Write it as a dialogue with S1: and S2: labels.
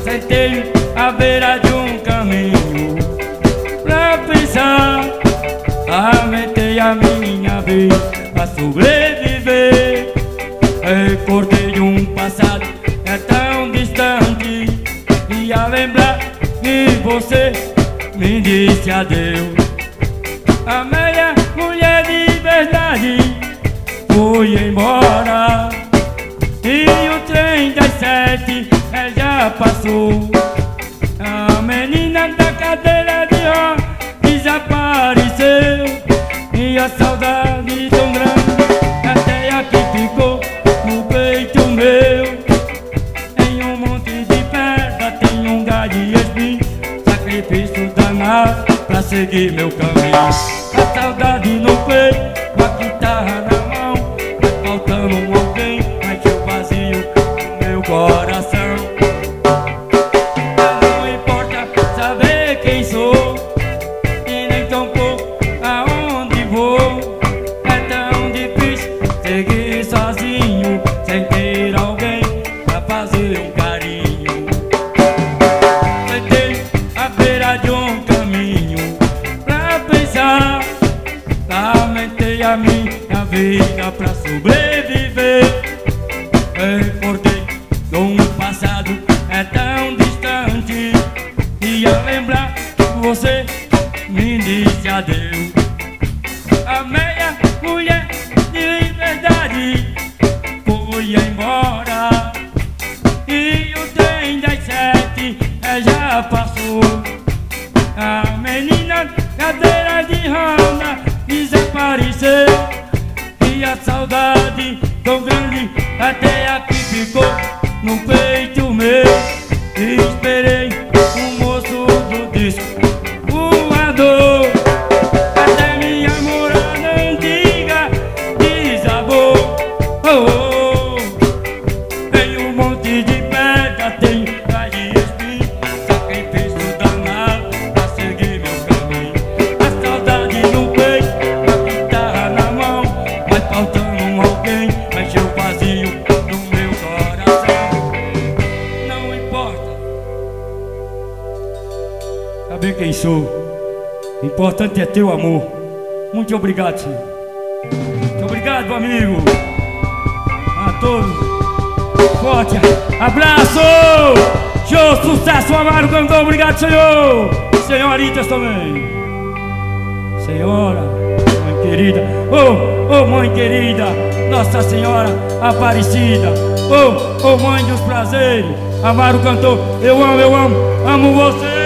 S1: Sentei à beira de um caminho pra pensar, aumentei a minha vez pra sobreviver. Recordei de um passado tão distante, e a lembrar que você me disse adeus. A meia mulher de verdade foi embora, e o trem das 7 já passou. A menina da cadeira de roda desapareceu, e a saudade tão grande até aqui ficou no peito meu. Em um monte de pedra tem um galho de espinho, sacrifício danado pra seguir meu caminho. A saudade no peito, com a guitarra na mão, tá faltando alguém, mas eu vazio no meu coração. Não importa saber quem sou, e nem tampouco aonde vou. É tão difícil seguir sozinho, sem ter alguém pra fazer um carinho. Sentei à beira de um caminho pra pensar, aumentei a minha vida pra sobreviver. Recordei de um passado tão distante, e a lembrar que você me disse adeus. A meia mulher de verdade foi embora, e o trem das 7 já passou. A menina cadeira de roda desapareceu, e a saudade tão grande até aqui ficou no peito meu. E esperei o moço do disco voador, até minha morada antiga desabou. Oh, oh. Tem um monte de pedra, tem galho de espinho, sacrifício danado pra seguir meu caminho. A saudade no peito, a guitarra na mão, vai faltando alguém, mas eu vazio no meu coração. Não importa saber quem sou, o importante é teu amor. Muito obrigado, senhor. Muito obrigado, meu amigo. A todos, forte abraço. Show, sucesso, Amaro Cantor. Obrigado, senhor. Senhoritas também. Senhora, mãe querida. Oh, mãe querida, Nossa Senhora Aparecida. Oh, mãe dos prazeres. Amaro Cantor, eu amo você.